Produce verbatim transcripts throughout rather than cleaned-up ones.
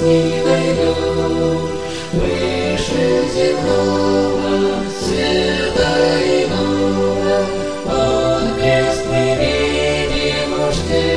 не найдем выше земного света иного. Он крест мы видим уж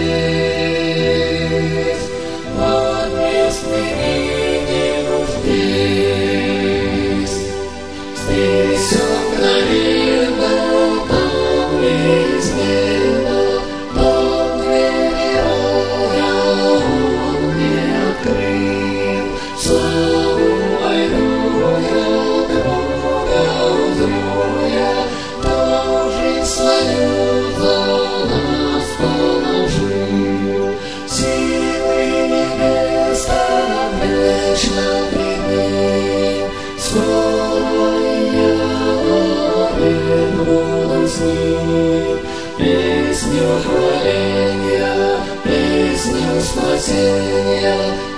здесь, он крест мы видим уж здесь. Здесь он мгновенно, там из неба, там двери рая он мне открыл. Славу аллилуйя, Бога узрю я, там жизнь свою за нас положил. Силы небес там вечно пред ним, скоро я навек буду с ним. Песню хваления, песню спасения